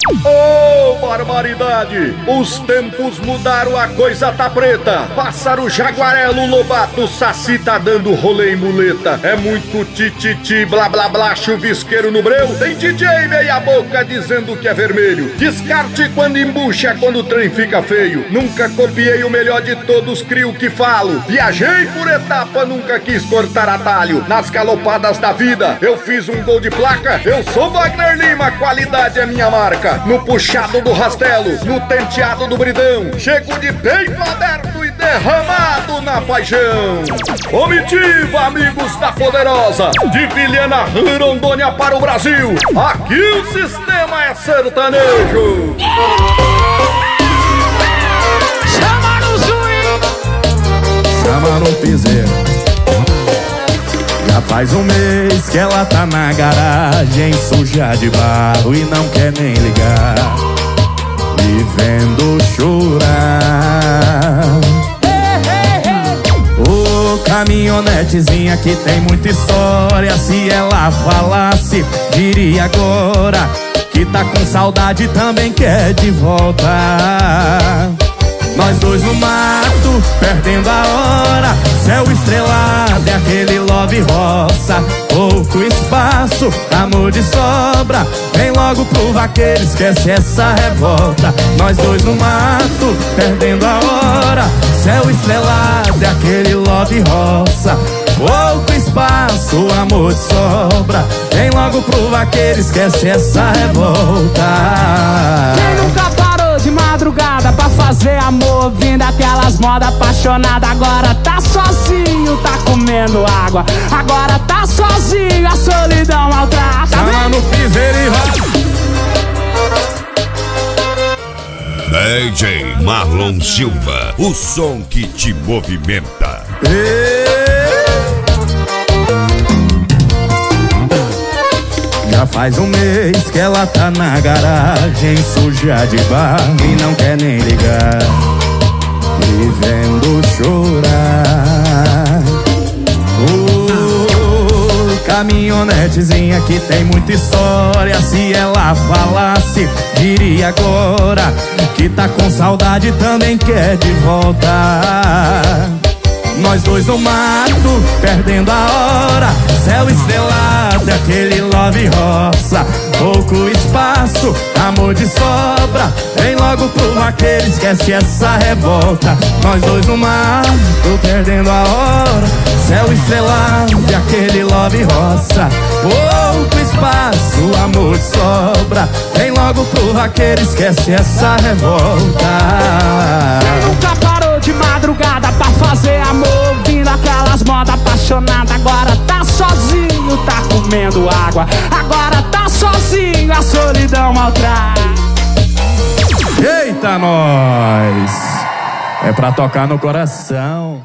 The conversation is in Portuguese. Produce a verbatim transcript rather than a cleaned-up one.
Oh, barbaridade! Os tempos mudaram, a coisa tá preta. Pássaro, jaguarelo, lobato, saci tá dando rolê em muleta. É muito tititi, blá blá blá, chuvisqueiro no breu. Tem D J meia boca dizendo que é vermelho. Descarte quando embucha, quando o trem fica feio. Nunca copiei o melhor de todos, crio o que falo. Viajei por etapa, nunca quis cortar atalho. Nas galopadas da vida, eu fiz um gol de placa. Eu sou Wagner Lima, qualidade é minha marca. No puxado do rastelo, no tenteado do bridão, chego de peito aberto e derramado na paixão. Comitiva, amigos da Poderosa, de Vilhena, Rondônia para o Brasil. Aqui o sistema é sertanejo. Chama no swing, chama no piseiro. Já faz um mês que ela tá na garagem, suja de barro e não quer nem ligar, me vendo chorar. Ô, oh, caminhonetezinha que tem muita história, se ela falasse, diria agora que tá com saudade e também quer de volta. Nós dois no mato, perdendo a hora, céu estrelado é aquele love roça. Pouco espaço, amor de sobra, vem logo pro vaqueiro, esquece essa revolta. Nós dois no mato, perdendo a hora, céu estrelado é aquele love roça. Pouco espaço, amor de sobra, vem logo pro vaqueiro, esquece essa revolta. Quem nunca parou de madrugada pra fazer amor, vindo aquelas modas apaixonadas? Agora tá sozinho, tá comendo água. Agora tá sozinho, a solidão maltrata. Chama no piseiro e roda. D J Marlon Silva, o som que te movimenta. Já faz um mês que ela tá na garagem, suja de barro e não quer nem ligar, me vendo chorar. Oh, caminhonetezinha que tem muita história, se ela falasse, diria agora que tá com saudade e também quer de volta. Nós dois no mato, perdendo a hora, céu estrelado é aquele love roça. Pouco espaço, amor de sobra, vem logo pro vaqueiro, esquece essa revolta. Nós dois no mato, perdendo a hora, céu estrelado é aquele love roça. Pouco espaço, amor de sobra, vem logo pro vaqueiro, esquece essa revolta. Quem nunca parou de madrugada pra fazer amor, vindo aquelas modas apaixonadas? Agora tá sozinho, tá comendo água. Agora tá sozinho, a solidão maltrata. Eita, nós! É pra tocar no coração.